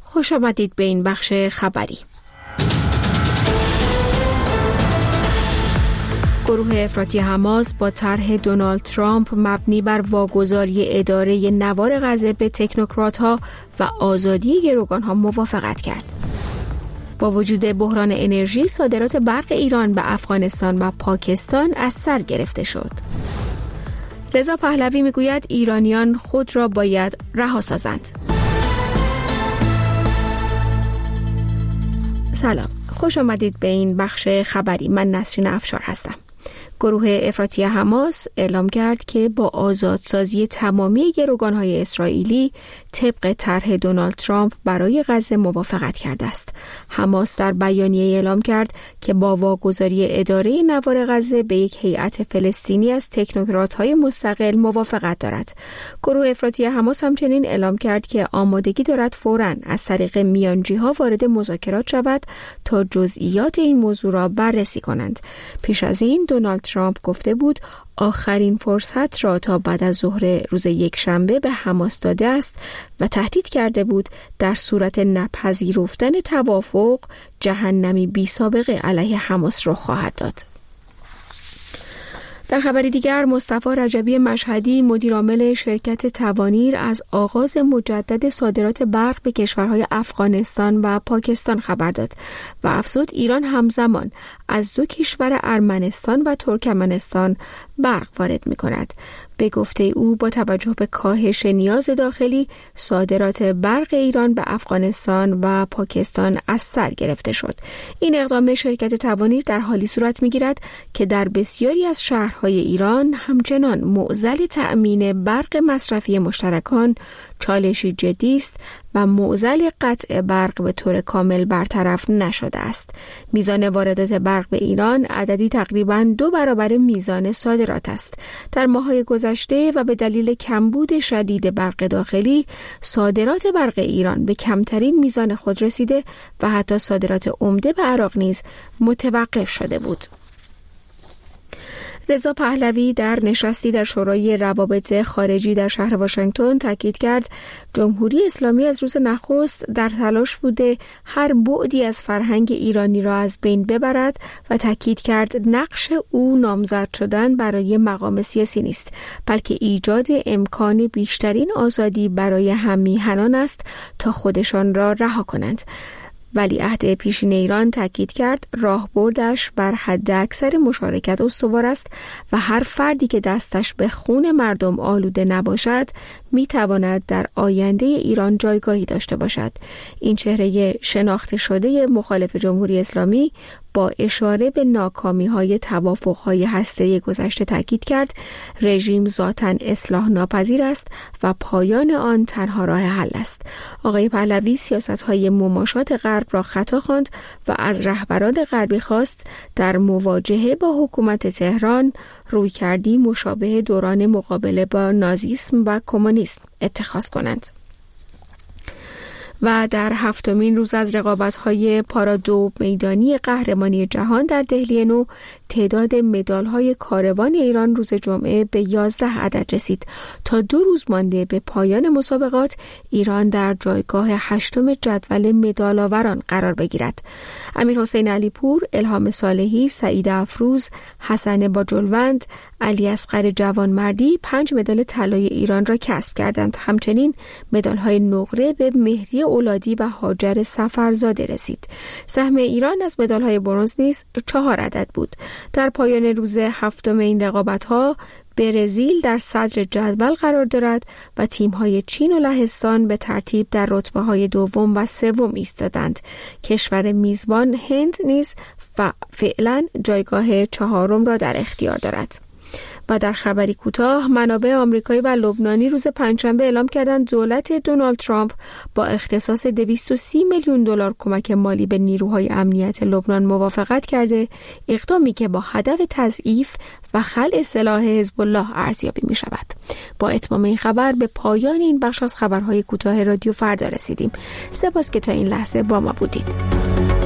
خوش آمدید به این بخش خبری. گروه افراطی حماس با طرح دونالد ترامپ مبنی بر واگذاری اداره نوار غزه به تکنوکرات‌ها و آزادی گروگان‌ها موافقت کرد. با وجود بحران انرژی، صادرات برق ایران به افغانستان و پاکستان از سر گرفته شد. رضا پهلوی میگوید ایرانیان خود را باید رها سازند. سلام، خوش آمدید به این بخش خبری. من نسرین افشار هستم. گروه افراطی حماس اعلام کرد که با آزادسازی تمامی گروگان‌های اسرائیلی طبق طرح دونالد ترامپ برای غزه موافقت کرده است. حماس در بیانیه اعلام کرد که با واگذاری اداره نوار غزه به یک هیئت فلسطینی از تکنوکرات‌های مستقل موافقت دارد. گروه افراطی حماس همچنین اعلام کرد که آمادگی دارد فوراً از طریق میانجی‌ها وارد مذاکرات شود تا جزئیات این موضوع را بررسی کنند. پیش از این دونالد ترامپ گفته بود آخرین فرصت را تا بعد از ظهر روز یکشنبه به حماس داده است و تهدید کرده بود در صورت نپذیرفتن توافق جهنمی بی سابقه علیه حماس را خواهد داد. در خبری دیگر، مصطفی رجبی مشهدی مدیرعامل شرکت توانیر از آغاز مجدد صادرات برق به کشورهای افغانستان و پاکستان خبر داد و افزود ایران همزمان از دو کشور ارمنستان و ترکمنستان برق وارد می‌کند. به گفته او با توجه به کاهش نیاز داخلی، صادرات برق ایران به افغانستان و پاکستان از سر گرفته شد. این اقدام شرکت توانیر در حالی صورت می‌گیرد که در بسیاری از شهرهای ایران همچنان معضل تأمین برق مصرفی مشترکان چالشی جدی است و معضل قطع برق به طور کامل برطرف نشده است. میزان واردات برق به ایران عددی تقریباً 2 برابر میزان صادرات است. در ماه‌های گذشته و به دلیل کمبود شدید برق داخلی، صادرات برق ایران به کمترین میزان خود رسیده و حتی صادرات عمده به عراق نیز متوقف شده بود. رضا پهلوی در نشستی در شورای روابط خارجی در شهر واشنگتن تاکید کرد جمهوری اسلامی از روز نخست در تلاش بوده هر بعدی از فرهنگ ایرانی را از بین ببرد و تاکید کرد نقش او نامزد شدن برای مقام سیاسی نیست، بلکه ایجاد امکان بیشترین آزادی برای هم میهنان است تا خودشان را رها کنند. ولیعهد پیشین ایران تاکید کرد راهبردش بر حد اکثر مشارکت استوار است و هر فردی که دستش به خون مردم آلوده نباشد میتواند در آینده ایران جایگاهی داشته باشد. این چهره شناخته شده مخالف جمهوری اسلامی با اشاره به ناکامی‌های توافق‌های هسته‌ای گذشته تاکید کرد رژیم ذاتاً اصلاح ناپذیر است و پایان آن تنها راه حل است. آقای پهلوی سیاست‌های مماشات غرب را خطا خواند و از رهبران غربی خواست در مواجهه با حکومت تهران رویکردی مشابه دوران مقابله با نازیسم و کمونیسم اتخاذ کنند. و در 7مین روز از رقابت‌های پارادو میدانی قهرمانی جهان در دهلی نو تعداد مدال‌های کاروان ایران روز جمعه به 11 عدد رسید. تا 2 روز مانده به پایان مسابقات ایران در جایگاه 8م جدول مدال‌آوران قرار بگیرد. امیرحسین علیپور، الهام صالحی، سعید افروز، حسن باجلوند، علی اصغر جوانمردی 5 مدال طلای ایران را کسب کردند. همچنین مدال‌های نقره به مهدی اولادی و هاجر سفرزاده رسید. سهم ایران از مدال‌های برنز نیز 4 عدد بود. در پایان روز 7 این رقابت‌ها برزیل در صدر جدول قرار دارد و تیم‌های چین و لهستان به ترتیب در رتبه‌های 2 و 3 ایستادند. کشور میزبان هند نیز فعلا جایگاه 4 را در اختیار دارد. و در خبری کوتاه، منابع آمریکایی و لبنانی روز پنجشنبه اعلام کردند دولت دونالد ترامپ با اختصاص 230 میلیون دلار کمک مالی به نیروهای امنیت لبنان موافقت کرده، اقدامی که با هدف تضعیف و خلع سلاح حزب الله ارزیابی می شود. با اتمام این خبر به پایان این بخش از خبرهای کوتاه رادیو فردا رسیدیم. سپاس که تا این لحظه با ما بودید.